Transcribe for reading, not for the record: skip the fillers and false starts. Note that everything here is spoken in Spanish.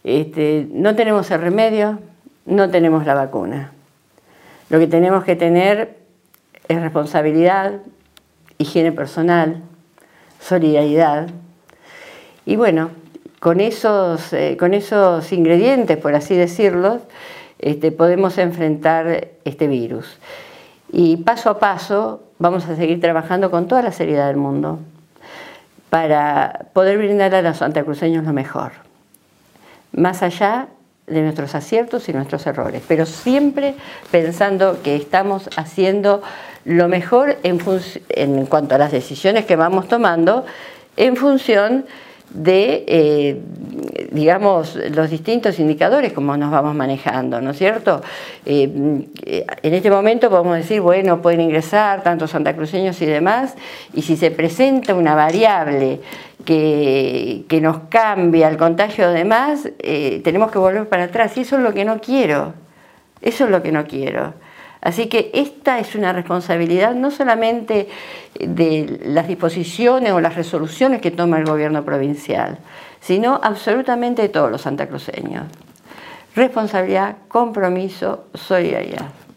No tenemos el remedio, no tenemos la vacuna. Lo que tenemos que tener es responsabilidad, higiene personal, solidaridad. Y bueno, con esos ingredientes, por así decirlo, podemos enfrentar este virus. Y paso a paso vamos a seguir trabajando con toda la seriedad del mundo para poder brindar a los santacruceños lo mejor, más allá de nuestros aciertos y nuestros errores, pero siempre pensando que estamos haciendo lo mejor en cuanto a las decisiones que vamos tomando en función de, digamos, los distintos indicadores como nos vamos manejando, ¿no es cierto? En este momento podemos decir, bueno, pueden ingresar tantos santacruceños y demás, y si se presenta una variable que nos cambia el contagio de más, tenemos que volver para atrás, y eso es lo que no quiero, eso es lo que no quiero. Así que esta es una responsabilidad no solamente de las disposiciones o las resoluciones que toma el gobierno provincial, sino absolutamente de todos los santacruceños. Responsabilidad, compromiso, solidaridad.